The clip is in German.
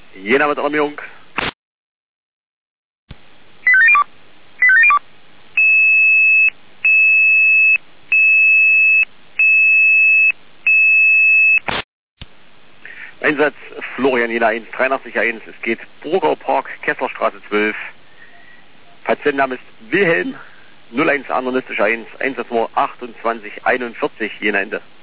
Jena mit Alarmierung. Einsatz Florian Jena 1, 83.1. Es geht Burgau Park, Kesslerstraße 12. Patientenname ist Wilhelm, 01 Andernistische 1, Einsatznummer 2841, Jena Ende.